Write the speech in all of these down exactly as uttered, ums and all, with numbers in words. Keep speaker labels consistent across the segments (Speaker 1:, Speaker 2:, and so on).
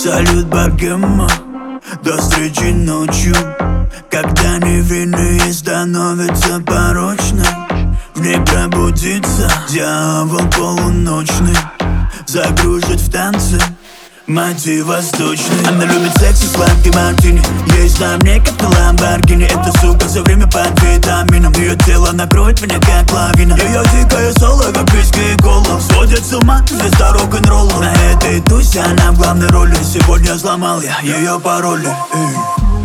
Speaker 1: Салют, богема, до встречи ночью. Когда невинные становятся порочной, в ней пробудится дьявол полуночный, загружит в танцы мотив восточный. Она любит секс и сладкий мартини. Есть на мне как на Ламборгини. Эта сука все время под витамином. Ее тело накроет меня как лавина. Ее дикое соло, как виски и кола, сводит с ума звезда рок-н-ролла. На этой тусе она в главной роли. Сегодня взломал я ее пароли. Эй.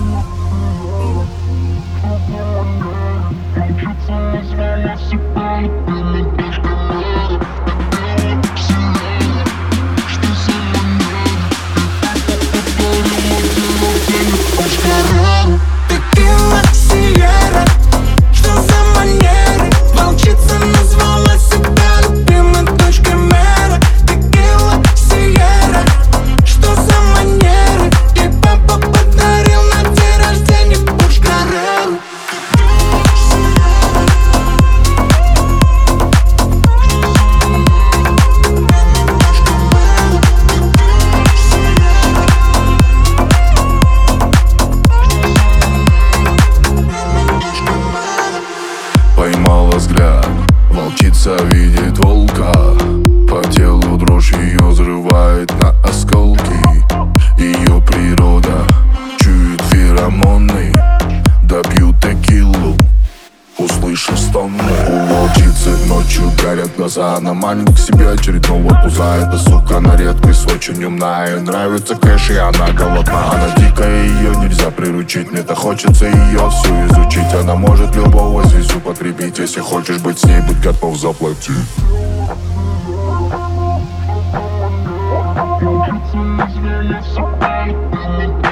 Speaker 2: Текила, Сиера, что за манеры? Волчица назвала себя любимой точкой мэра. Текила, Сиера, что за манеры? Ей папа подарил на день рождения Порш Карреру.
Speaker 3: Поймала взгляд, волчица видит волка. По телу дрожь ее взрывает на осколки. Ее природа чует феромоны. Допью текилу, услышав стоны. У волчицы ночью горят глаза. Она манит к себе очередного пуза. Эта сука на редкость очень умная. Нравится кэш и она голодна. Она дикая, ее нельзя приручить. Мне-то хочется ее всю изучить. Она может любого звезду потребить. Если хочешь быть с ней, будь готов заплатить.
Speaker 2: Волчица назвала себя любимой